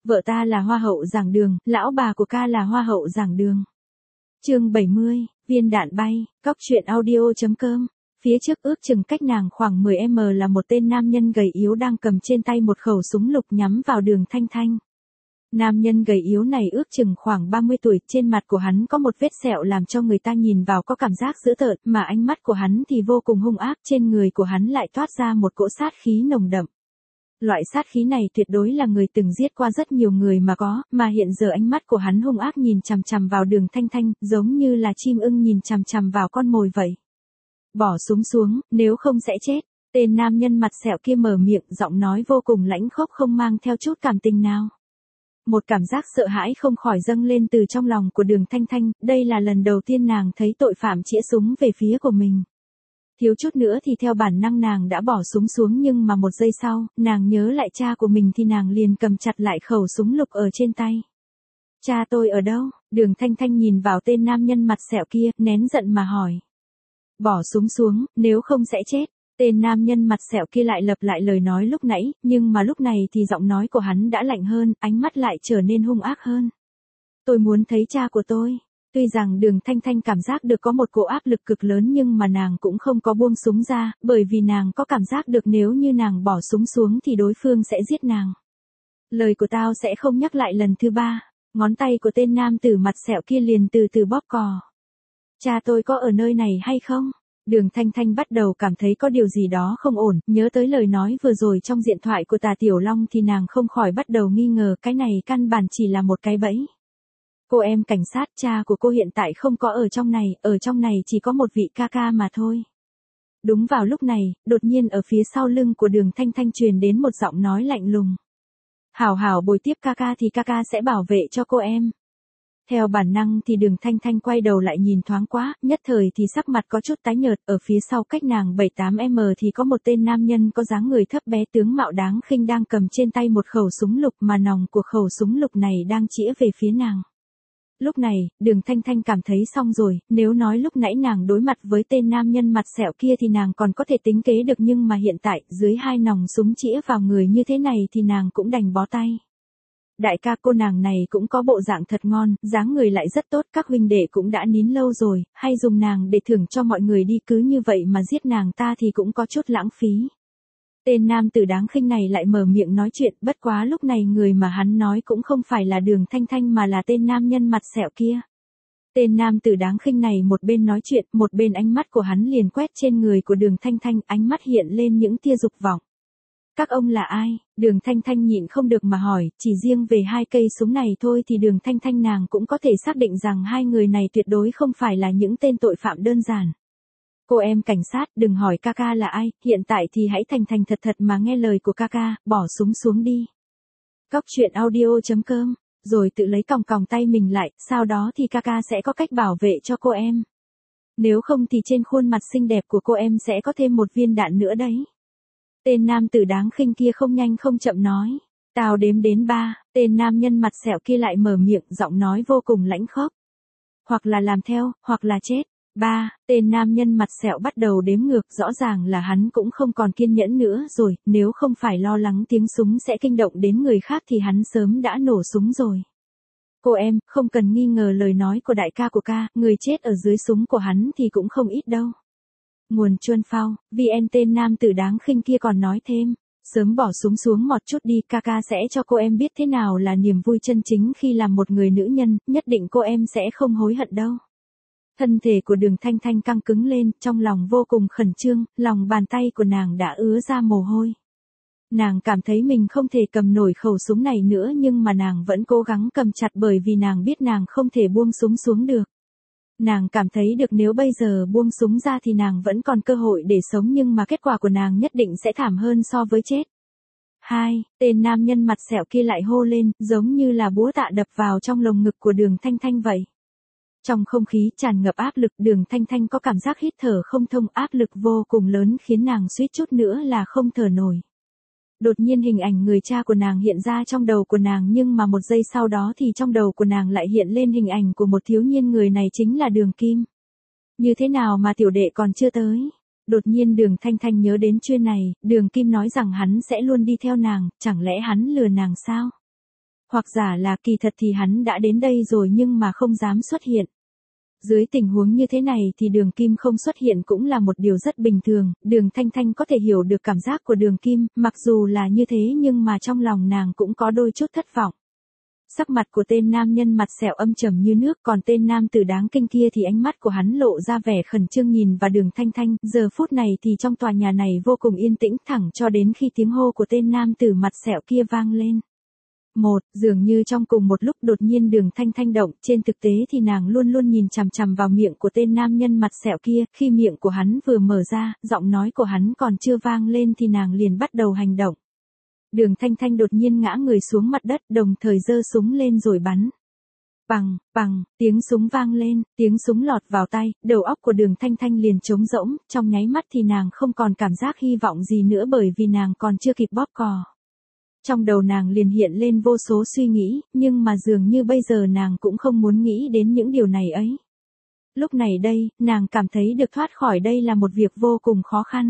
Vợ ta là hoa hậu giảng đường, lão bà của ca là hoa hậu giảng đường. Chương 70, viên đạn bay, cóc truyện audio.com. Phía trước ước chừng cách nàng khoảng 10m là một tên nam nhân gầy yếu đang cầm trên tay một khẩu súng lục nhắm vào Đường Thanh Thanh. Nam nhân gầy yếu này ước chừng khoảng 30 tuổi, trên mặt của hắn có một vết sẹo làm cho người ta nhìn vào có cảm giác dữ tợn, mà ánh mắt của hắn thì vô cùng hung ác, trên người của hắn lại toát ra một cỗ sát khí nồng đậm. Loại sát khí này tuyệt đối là người từng giết qua rất nhiều người mà có, mà hiện giờ ánh mắt của hắn hung ác nhìn chằm chằm vào Đường Thanh Thanh, giống như là chim ưng nhìn chằm chằm vào con mồi vậy. Bỏ súng xuống, nếu không sẽ chết. Tên nam nhân mặt sẹo kia mở miệng, giọng nói vô cùng lãnh khốc không mang theo chút cảm tình nào. Một cảm giác sợ hãi không khỏi dâng lên từ trong lòng của Đường Thanh Thanh, đây là lần đầu tiên nàng thấy tội phạm chĩa súng về phía của mình. Thiếu chút nữa thì theo bản năng nàng đã bỏ súng xuống, nhưng mà một giây sau, nàng nhớ lại cha của mình thì nàng liền cầm chặt lại khẩu súng lục ở trên tay. Cha tôi ở đâu? Đường Thanh Thanh nhìn vào tên nam nhân mặt sẹo kia, nén giận mà hỏi. Bỏ súng xuống, nếu không sẽ chết. Tên nam nhân mặt sẹo kia lại lặp lại lời nói lúc nãy, nhưng mà lúc này thì giọng nói của hắn đã lạnh hơn, ánh mắt lại trở nên hung ác hơn. Tôi muốn thấy cha của tôi. Tuy rằng Đường Thanh Thanh cảm giác được có một cỗ áp lực cực lớn, nhưng mà nàng cũng không có buông súng ra, bởi vì nàng có cảm giác được nếu như nàng bỏ súng xuống thì đối phương sẽ giết nàng. Lời của tao sẽ không nhắc lại lần thứ ba. Ngón tay của tên nam tử mặt sẹo kia liền từ từ bóp cò. Cha tôi có ở nơi này hay không? Đường Thanh Thanh bắt đầu cảm thấy có điều gì đó không ổn, nhớ tới lời nói vừa rồi trong điện thoại của Tà Tiểu Long thì nàng không khỏi bắt đầu nghi ngờ cái này căn bản chỉ là một cái bẫy. Cô em cảnh sát, cha của cô hiện tại không có ở trong này chỉ có một vị ca ca mà thôi. Đúng vào lúc này, đột nhiên ở phía sau lưng của Đường Thanh Thanh truyền đến một giọng nói lạnh lùng. Hảo hảo bồi tiếp ca ca thì ca ca sẽ bảo vệ cho cô em. Theo bản năng thì Đường Thanh Thanh quay đầu lại nhìn thoáng qua, nhất thời thì sắc mặt có chút tái nhợt, ở phía sau cách nàng 7-8m thì có một tên nam nhân có dáng người thấp bé tướng mạo đáng khinh đang cầm trên tay một khẩu súng lục, mà nòng của khẩu súng lục này đang chĩa về phía nàng. Lúc này, Đường Thanh Thanh cảm thấy xong rồi, nếu nói lúc nãy nàng đối mặt với tên nam nhân mặt sẹo kia thì nàng còn có thể tính kế được, nhưng mà hiện tại, dưới hai nòng súng chĩa vào người như thế này thì nàng cũng đành bó tay. Đại ca cô nàng này cũng có bộ dạng thật ngon, dáng người lại rất tốt, các huynh đệ cũng đã nín lâu rồi, hay dùng nàng để thưởng cho mọi người đi, cứ như vậy mà giết nàng ta thì cũng có chút lãng phí. Tên nam tử đáng khinh này lại mở miệng nói chuyện, bất quá lúc này người mà hắn nói cũng không phải là Đường Thanh Thanh mà là tên nam nhân mặt sẹo kia. Tên nam tử đáng khinh này một bên nói chuyện, một bên ánh mắt của hắn liền quét trên người của Đường Thanh Thanh, ánh mắt hiện lên những tia dục vọng. Các ông là ai? Đường Thanh Thanh nhịn không được mà hỏi, chỉ riêng về hai cây súng này thôi thì Đường Thanh Thanh nàng cũng có thể xác định rằng hai người này tuyệt đối không phải là những tên tội phạm đơn giản. Cô em cảnh sát, đừng hỏi ca ca là ai, hiện tại thì hãy thành thành thật thật mà nghe lời của ca ca, bỏ súng xuống đi. Cóc truyện audio.com, rồi tự lấy còng còng tay mình lại, sau đó thì ca ca sẽ có cách bảo vệ cho cô em. Nếu không thì trên khuôn mặt xinh đẹp của cô em sẽ có thêm một viên đạn nữa đấy. Tên nam tử đáng khinh kia không nhanh không chậm nói. Tao đếm đến 3, tên nam nhân mặt sẹo kia lại mở miệng, giọng nói vô cùng lãnh khốc. Hoặc là làm theo, hoặc là chết. 3, tên nam nhân mặt sẹo bắt đầu đếm ngược, rõ ràng là hắn cũng không còn kiên nhẫn nữa rồi, nếu không phải lo lắng tiếng súng sẽ kinh động đến người khác thì hắn sớm đã nổ súng rồi. Cô em, không cần nghi ngờ lời nói của đại ca của ca, người chết ở dưới súng của hắn thì cũng không ít đâu. Nguồn Chuân Phao, VN. Tên nam tử đáng khinh kia còn nói thêm, sớm bỏ súng xuống một chút đi, ca ca sẽ cho cô em biết thế nào là niềm vui chân chính khi làm một người nữ nhân, nhất định cô em sẽ không hối hận đâu. Thân thể của Đường Thanh Thanh căng cứng lên, trong lòng vô cùng khẩn trương, lòng bàn tay của nàng đã ứa ra mồ hôi. Nàng cảm thấy mình không thể cầm nổi khẩu súng này nữa, nhưng mà nàng vẫn cố gắng cầm chặt bởi vì nàng biết nàng không thể buông súng xuống được. Nàng cảm thấy được nếu bây giờ buông súng ra thì nàng vẫn còn cơ hội để sống, nhưng mà kết quả của nàng nhất định sẽ thảm hơn so với chết. 2, tên nam nhân mặt sẹo kia lại hô lên, giống như là búa tạ đập vào trong lồng ngực của Đường Thanh Thanh vậy. Trong không khí tràn ngập áp lực, Đường Thanh Thanh có cảm giác hít thở không thông, áp lực vô cùng lớn khiến nàng suýt chút nữa là không thở nổi. Đột nhiên hình ảnh người cha của nàng hiện ra trong đầu của nàng, nhưng mà một giây sau đó thì trong đầu của nàng lại hiện lên hình ảnh của một thiếu niên, người này chính là Đường Kim. Như thế nào mà tiểu đệ còn chưa tới? Đột nhiên Đường Thanh Thanh nhớ đến chuyện này, Đường Kim nói rằng hắn sẽ luôn đi theo nàng, chẳng lẽ hắn lừa nàng sao? Hoặc giả là kỳ thật thì hắn đã đến đây rồi nhưng mà không dám xuất hiện. Dưới tình huống như thế này thì Đường Kim không xuất hiện cũng là một điều rất bình thường, Đường Thanh Thanh có thể hiểu được cảm giác của Đường Kim, mặc dù là như thế nhưng mà trong lòng nàng cũng có đôi chút thất vọng. Sắc mặt của tên nam nhân mặt sẹo âm trầm như nước, còn tên nam tử đáng kinh kia thì ánh mắt của hắn lộ ra vẻ khẩn trương nhìn vào Đường Thanh Thanh, giờ phút này thì trong tòa nhà này vô cùng yên tĩnh thẳng cho đến khi tiếng hô của tên nam tử mặt sẹo kia vang lên. Dường như trong cùng một lúc đột nhiên Đường Thanh Thanh động, trên thực tế thì nàng luôn luôn nhìn chằm chằm vào miệng của tên nam nhân mặt sẹo kia, khi miệng của hắn vừa mở ra, giọng nói của hắn còn chưa vang lên thì nàng liền bắt đầu hành động. Đường Thanh Thanh đột nhiên ngã người xuống mặt đất, đồng thời giơ súng lên rồi bắn. Bằng, bằng, tiếng súng vang lên, tiếng súng lọt vào tai, đầu óc của Đường Thanh Thanh liền trống rỗng, trong nháy mắt thì nàng không còn cảm giác hy vọng gì nữa bởi vì nàng còn chưa kịp bóp cò. Trong đầu nàng liền hiện lên vô số suy nghĩ, nhưng mà dường như bây giờ nàng cũng không muốn nghĩ đến những điều này ấy. Lúc này đây, nàng cảm thấy được thoát khỏi đây là một việc vô cùng khó khăn.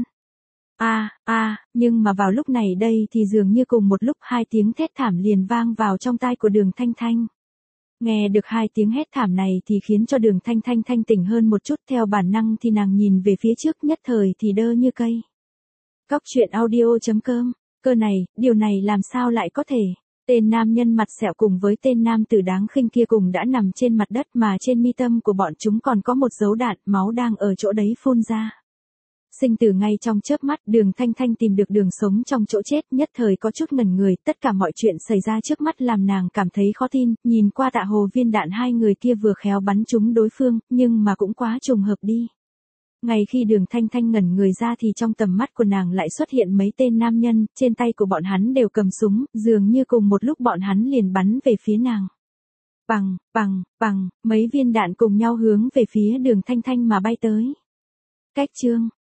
Nhưng mà vào lúc này đây thì dường như cùng một lúc hai tiếng thét thảm liền vang vào trong tai của Đường Thanh Thanh. Nghe được hai tiếng hét thảm này thì khiến cho Đường Thanh Thanh thanh tỉnh hơn một chút, theo bản năng thì nàng nhìn về phía trước, nhất thời thì đơ như cây. Cóc truyện audio.com. Cơ này, điều này làm sao lại có thể? Tên nam nhân mặt sẹo cùng với tên nam tử đáng khinh kia cùng đã nằm trên mặt đất mà trên mi tâm của bọn chúng còn có một dấu đạn, máu đang ở chỗ đấy phun ra. Sinh tử ngay trong chớp mắt, Đường Thanh Thanh tìm được đường sống trong chỗ chết, nhất thời có chút ngẩn người, tất cả mọi chuyện xảy ra trước mắt làm nàng cảm thấy khó tin, nhìn qua tạ hồ viên đạn hai người kia vừa khéo bắn trúng đối phương, nhưng mà cũng quá trùng hợp đi. Ngay khi Đường Thanh Thanh ngẩn người ra thì trong tầm mắt của nàng lại xuất hiện mấy tên nam nhân, trên tay của bọn hắn đều cầm súng, dường như cùng một lúc bọn hắn liền bắn về phía nàng. Bằng, bằng, bằng, mấy viên đạn cùng nhau hướng về phía Đường Thanh Thanh mà bay tới. Cách chương